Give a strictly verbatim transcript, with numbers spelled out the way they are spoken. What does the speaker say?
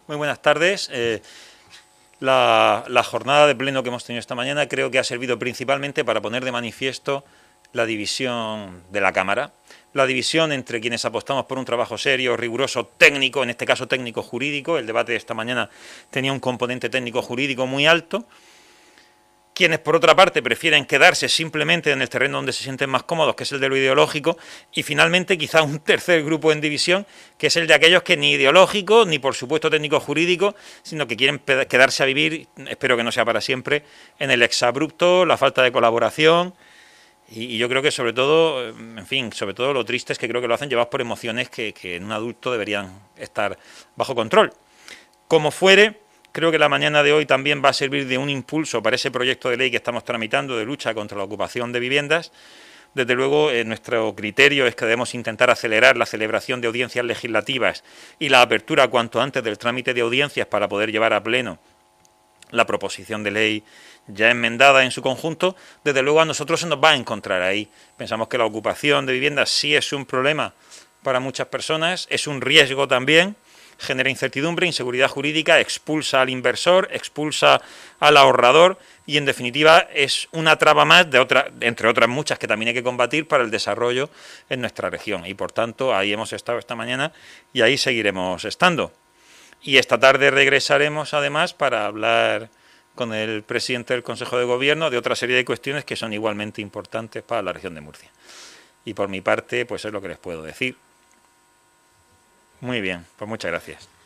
Muy buenas tardes. Eh, la, la jornada de pleno que hemos tenido esta mañana creo que ha servido principalmente para poner de manifiesto la división de la Cámara, la división entre quienes apostamos por un trabajo serio, riguroso, técnico, en este caso técnico-jurídico. El debate de esta mañana tenía un componente técnico-jurídico muy alto. Quienes, por otra parte, prefieren quedarse simplemente en el terreno donde se sienten más cómodos, que es el de lo ideológico, y finalmente quizá un tercer grupo en división, que es el de aquellos que ni ideológico, ni por supuesto técnico-jurídico, sino que quieren quedarse a vivir, espero que no sea para siempre, en el exabrupto, la falta de colaboración, y, y yo creo que sobre todo, en fin, sobre todo lo triste es que creo que lo hacen llevados por emociones que, que en un adulto deberían estar bajo control. Como fuere, creo que la mañana de hoy también va a servir de un impulso para ese proyecto de ley que estamos tramitando de lucha contra la ocupación de viviendas. Desde luego, eh, nuestro criterio es que debemos intentar acelerar la celebración de audiencias legislativas y la apertura cuanto antes del trámite de audiencias para poder llevar a pleno la proposición de ley ya enmendada en su conjunto. Desde luego a nosotros se nos va a encontrar ahí. Pensamos que la ocupación de viviendas sí es un problema para muchas personas, es un riesgo también, genera incertidumbre, inseguridad jurídica, expulsa al inversor, expulsa al ahorrador y, en definitiva, es una traba más, de otra, entre otras muchas que también hay que combatir para el desarrollo en nuestra región. Y, por tanto, ahí hemos estado esta mañana y ahí seguiremos estando. Y esta tarde regresaremos, además, para hablar con el presidente del Consejo de Gobierno de otra serie de cuestiones que son igualmente importantes para la región de Murcia. Y por mi parte, pues es lo que les puedo decir. Muy bien, pues muchas gracias.